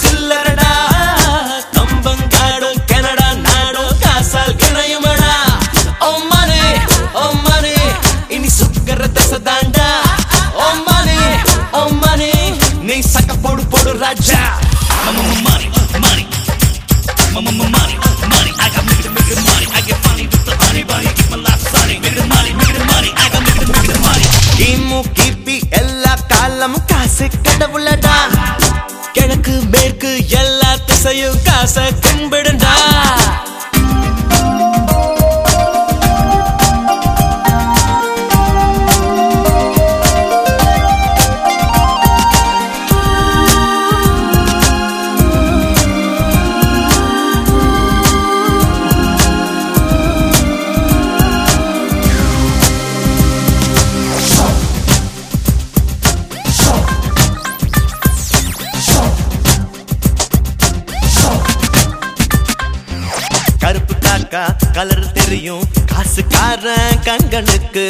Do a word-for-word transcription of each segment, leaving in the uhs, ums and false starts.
சில்லறடா கம்பங்காடு Canada நாடு காசால் கிணையுமடா ஓ மனே ஓ மனே இனி சுக்கர தசதாண்டா ஓ மனே ஓ மனே நீ சக்க போடு போடு ராஜா money money money money I got make it make it money I get funny with the honey bunny keep my life sunny make it money make it money I got make it make it money கிமு கிபி எல்லா காலம் காசு கடவுளடா கிழக்கு மேற்கு எல்லா திசையும் காசை கும்பிடுடா கருப்பு காக்கா கலர் தெரியும் காசுக்காரன் கண்களுக்கு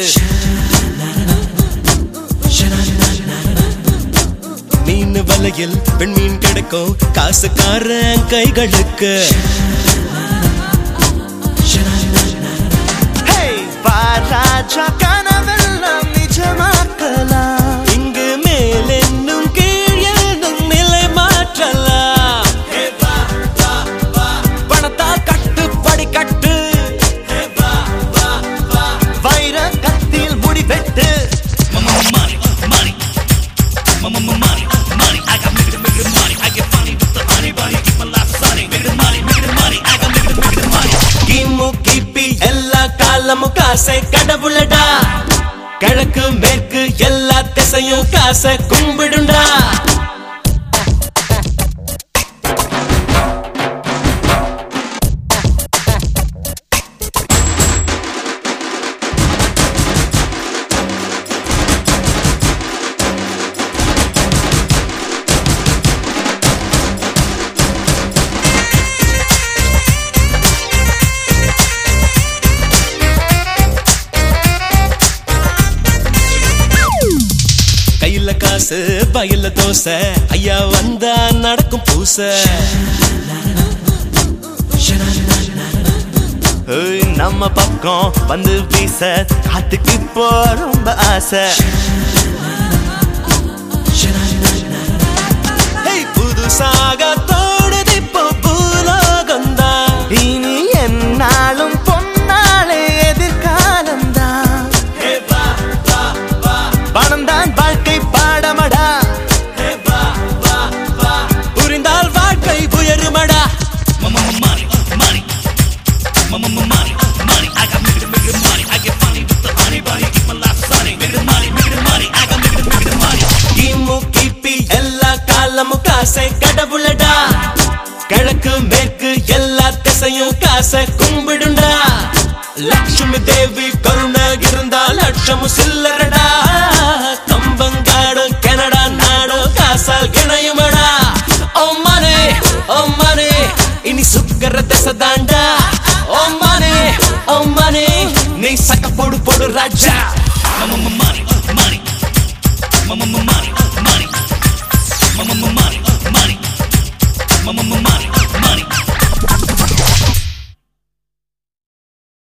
மீன் வலையில் பெண்மீன் கிடைக்கும் காசுக்காரன் கைகளுக்கு ராஜா கனவெல்லாம் நிஜமாக்கலாம் இங்கு மேலென்னும் கீழ் என்னும் நிலை மாற்றலாம் கட்டு வைர கத்தியில் முடி வெட்டு money money money money I got make it make it money I get funny with the honey bunny keep my life sunny make it money make it money I got make it make it money கிமு கிபி எல்லா காலமும் காசை கடவுளடா கிழக்கு மேற்கு எல்லா திசையும் காசை கும்பிடுண்டா கையில காசு பையில தோசை ஐயா வந்தா நடக்கும் பூசை நம்ம பக்கம் வந்து வீச காத்துக்கு இப்போ ரொம்ப ஆசை புதுசாக தோடுது இப்போ பூலோகந்தா இனி என்னாலும் பொன்னாலே எதிர்காலந்தா பணம் தான் வாழ்க்கை பாடமடா புரிந்தால் வாழ்க்கை உயருமடா money money money money I got make it make it money I get funny with the honey bunny keep my life sunny make it money make it money I got make it make it money கிமு கிபி எல்லா காலமும் காசை கடவுளடா கிழக்கு மேற்கு எல்லா திசையும் காசை கும்பிடுண்டா லட்சுமி தேவி கருணை இருந்தா லட்சமும் சில்லறடா கம்பங்காடு கனடா நாடு காசால் கிணையுமடா ஓ மனே ஓ மனே இனி சுக்கர தசதாண்டா ஓ மனே ஓ மனே நீ சக்க போடு போடு ராஜா money money money